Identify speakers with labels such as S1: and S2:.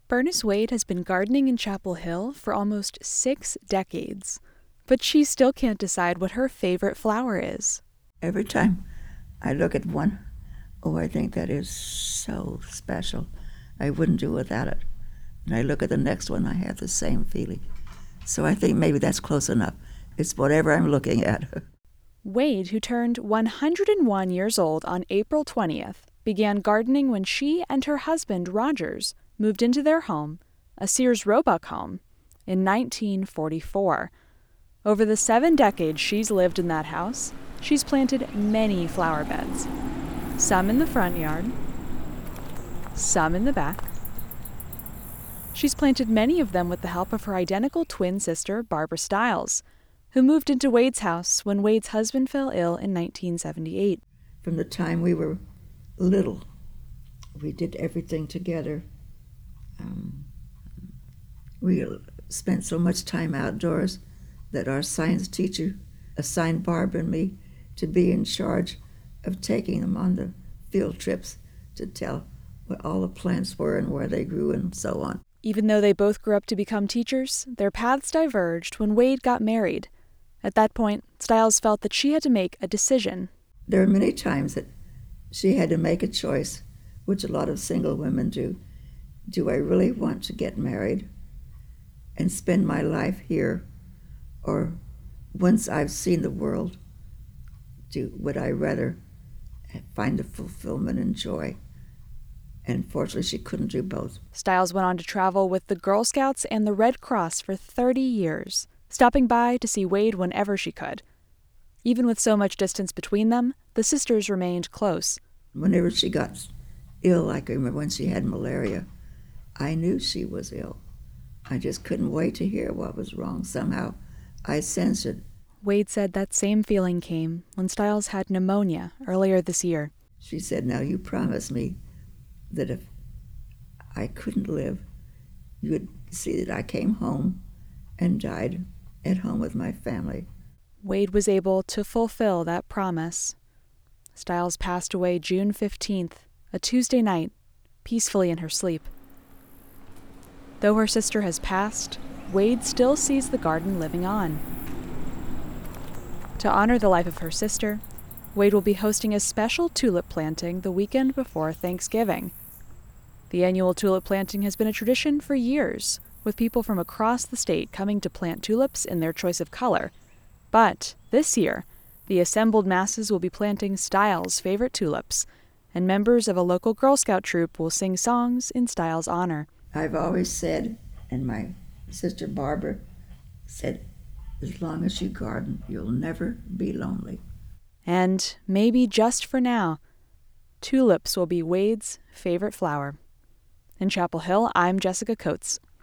S1: Bernice Wade has been gardening in Chapel Hill for almost 6 decades, but she still can't decide what her favorite flower is.
S2: Every time I look at one, oh, I think that is so special. I wouldn't do without it. And I look at the next one, I have the same feeling. So I think maybe that's close enough. It's whatever I'm looking at.
S1: Wade, who turned 101 years old on April 20th, began gardening when she and her husband, Rogers, moved into their home, a Sears Roebuck home, in 1944. Over the 7 decades she's lived in that house, she's planted many flower beds. Some in the front yard, some in the back. She's planted many of them with the help of her identical twin sister, Barbara Stiles, who moved into Wade's house when Wade's husband fell ill in 1978.
S2: From the time we were little, we did everything together. We spent so much time outdoors that our science teacher assigned Barbara and me to be in charge of taking them on the field trips to tell what all the plants were and where they grew and so on.
S1: Even though they both grew up to become teachers, their paths diverged when Wade got married. At that point, Stiles felt that she had to make a decision.
S2: There are many times that she had to make a choice, which a lot of single women do. Do I really want to get married and spend my life here? Or once I've seen the world, would I rather find the fulfillment and joy? And fortunately, she couldn't do both.
S1: Stiles went on to travel with the Girl Scouts and the Red Cross for 30 years, stopping by to see Wade whenever she could. Even with so much distance between them, the sisters remained close.
S2: Whenever she got ill, like I remember when she had malaria, I knew she was ill. I just couldn't wait to hear what was wrong. Somehow, I sensed it.
S1: Wade said that same feeling came when Stiles had pneumonia earlier this year.
S2: She said, now you promised me that if I couldn't live, you would see that I came home and died at home with my family.
S1: Wade was able to fulfill that promise. Stiles passed away June 15th, a Tuesday night, peacefully in her sleep. Though her sister has passed, Wade still sees the garden living on. To honor the life of her sister, Wade will be hosting a special tulip planting the weekend before Thanksgiving. The annual tulip planting has been a tradition for years, with people from across the state coming to plant tulips in their choice of color. But this year, the assembled masses will be planting Stiles' favorite tulips, and members of a local Girl Scout troop will sing songs in Stiles' honor.
S2: I've always said, and my sister Barbara said, as long as you garden, you'll never be lonely.
S1: And maybe just for now, tulips will be Wade's favorite flower. In Chapel Hill, I'm Jessica Coates.